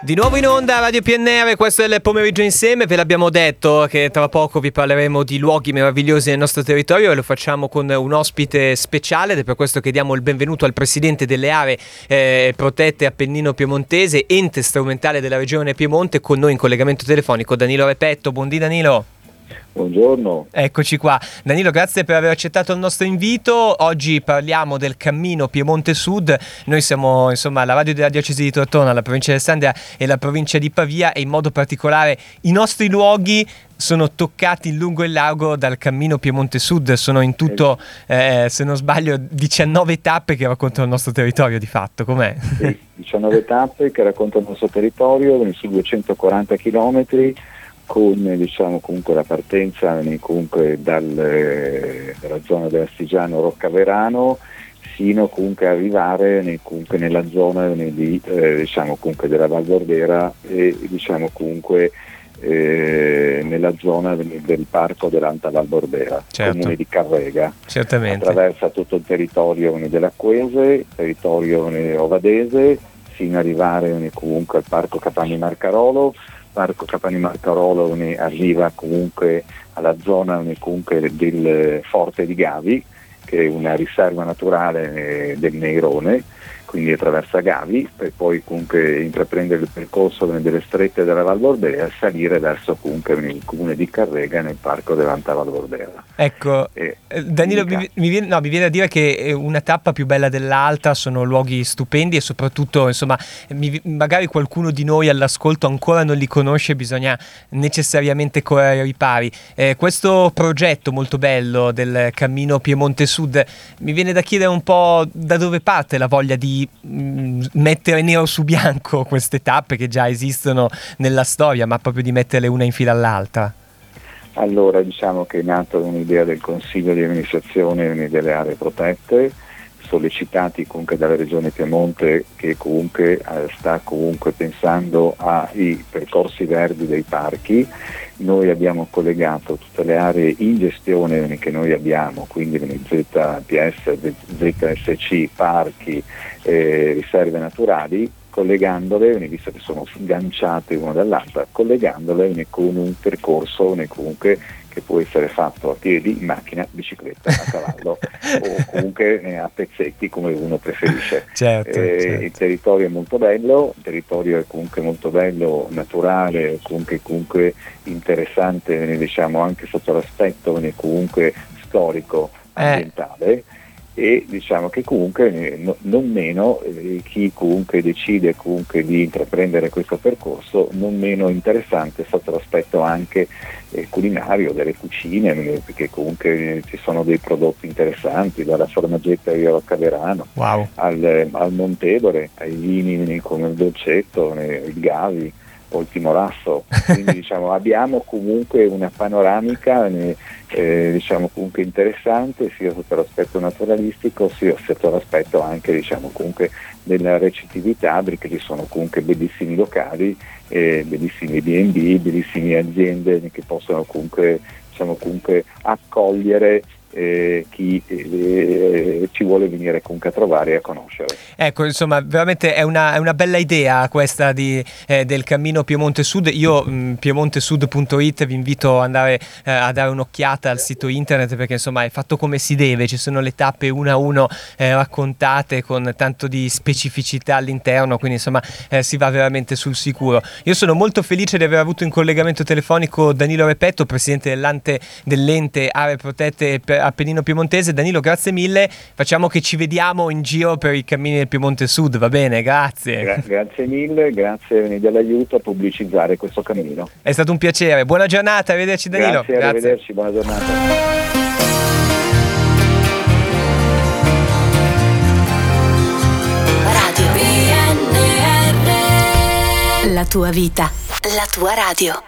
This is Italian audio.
Di nuovo in onda Radio PNR, questo è il pomeriggio insieme. Ve l'abbiamo detto che tra poco vi parleremo di luoghi meravigliosi nel nostro territorio e lo facciamo con un ospite speciale ed è per questo che diamo il benvenuto al presidente delle aree protette Appennino Piemontese, ente strumentale della regione Piemonte, con noi in collegamento telefonico Danilo Repetto. Buondì Danilo. Buongiorno. Eccoci qua. Danilo, grazie per aver accettato il nostro invito. Oggi parliamo del cammino Piemonte Sud. Noi siamo la radio della diocesi di Tortona, la provincia di Alessandria e la provincia di Pavia, e in modo particolare i nostri luoghi sono toccati in lungo e in largo dal cammino Piemonte Sud. Sono in tutto, se non sbaglio, 19 tappe che raccontano il nostro territorio di fatto. Com'è? Sì, 19 tappe che raccontano il nostro territorio su 240 chilometri, con comunque la partenza comunque dalla zona dell'Astigiano Roccaverano sino comunque a arrivare comunque nella zona di comunque della Val Bordera e comunque nella zona del parco dell'Alta Val Bordera, certo. Comune di Carrega. Certamente. Attraversa tutto il territorio dell'Acquese, territorio ovadese, fino ad arrivare comunque al parco Capanni Marcarolo. Parco Capanni Marcarolo arriva comunque alla zona comunque del Forte di Gavi, che è una riserva naturale del Neirone, quindi attraversa Gavi per poi comunque intraprendere il percorso delle strette della Val Bordera e salire verso comunque il comune di Carrega nel parco dell'Alta Val Bordera. Ecco, Danilo, mi viene a dire che una tappa più bella dell'altra, sono luoghi stupendi e soprattutto magari qualcuno di noi all'ascolto ancora non li conosce, bisogna necessariamente correre ai ripari. Questo progetto molto bello del cammino Piemonte Sud, mi viene da chiedere un po' da dove parte la voglia di mettere nero su bianco queste tappe che già esistono nella storia, ma proprio di metterle una in fila all'altra. Allora, che è nata un'idea del Consiglio di amministrazione delle aree protette, sollecitati comunque dalla Regione Piemonte, che comunque sta comunque pensando ai percorsi verdi dei parchi. Noi abbiamo collegato tutte le aree in gestione che noi abbiamo, quindi ZPS, ZSC, parchi, riserve naturali, collegandole, visto che sono sganciate una dall'altra, collegandole con un percorso comunque che può essere fatto a piedi, in macchina, bicicletta, a cavallo o comunque a pezzetti come uno preferisce. Certo. Il territorio è molto bello, il territorio è comunque molto bello, naturale, comunque interessante, anche sotto l'aspetto comunque storico, ambientale. E che comunque non meno chi comunque decide comunque di intraprendere questo percorso, non meno interessante sotto l'aspetto anche culinario, delle cucine, perché comunque ci sono dei prodotti interessanti, dalla formaggetta di Roccaverano, wow, al Montevore, ai vini come il Dolcetto, il Gavi o il Timorasso. Quindi abbiamo comunque una panoramica comunque interessante, sia sotto l'aspetto naturalistico sia sotto l'aspetto anche comunque della recettività, perché ci sono comunque bellissimi locali, bellissimi B&B, bellissime aziende che possono comunque accogliere chi ci vuole venire comunque a trovare e a conoscere. Ecco, veramente è una bella idea questa del cammino Piemonte Sud. Io piemontesud.it vi invito ad andare a dare un'occhiata al sito internet, perché è fatto come si deve, ci sono le tappe una a uno raccontate con tanto di specificità all'interno, quindi si va veramente sul sicuro. Io sono molto felice di aver avuto in collegamento telefonico Danilo Repetto, presidente dell'ente Aree Protette Appennino Piemontese. Danilo, grazie mille, facciamo che ci vediamo in giro per i cammini del Piemonte Sud, va bene? Grazie. Grazie mille, grazie dell'aiuto a pubblicizzare questo cammino. È stato un piacere, buona giornata, arrivederci Danilo. Grazie. Arrivederci, buona giornata. Radio PNR, la tua vita, la tua radio.